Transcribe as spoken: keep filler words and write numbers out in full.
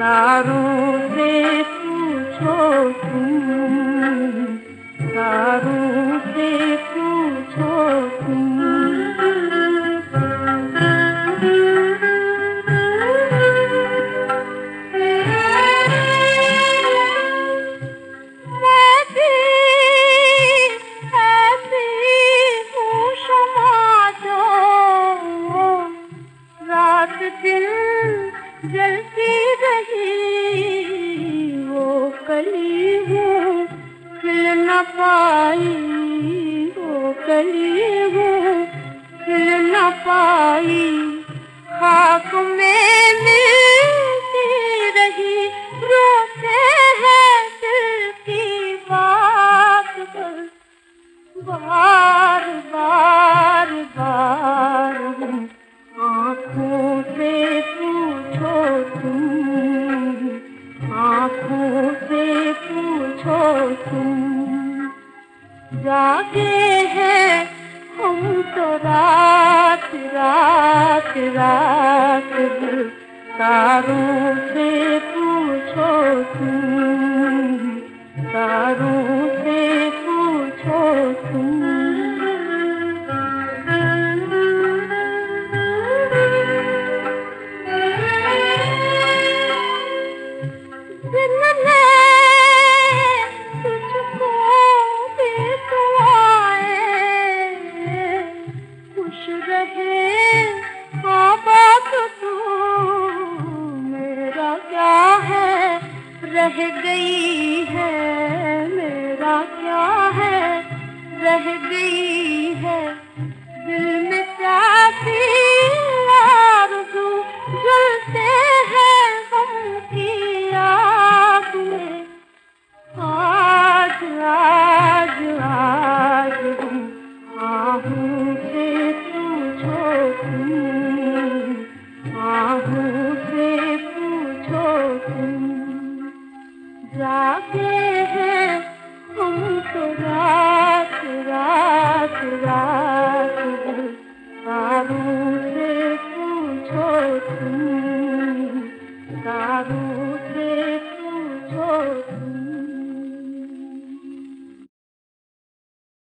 तारों से पूछो तुम, तारों से पूछो तुम। मैं भी ऐसी हूँ शम्मा जो रात दिन जलती रही, वो कली हूँ खिल न पाई, वो कली हूँ खिल न पाई। खाक में मिलती रही, रोते हैं दिल की बात पर, बार बार बार आँखों से पूछो तुम, आँखों से पूछो तुम। जागे हैं हम तो रात रात रात भर, तारों से पूछो तुम, तारों से पूछो तुम। रह गई है मेरा क्या है, रह गई है दिल में प्यासी आरज़ू, जलते हैं गम की आग में। आज आज आज हम आहों से पूछो तुम, आहों से पूछो तुम। जागे हैं हम तो रात रात रात भर, तारों से पूछो तुम, तारों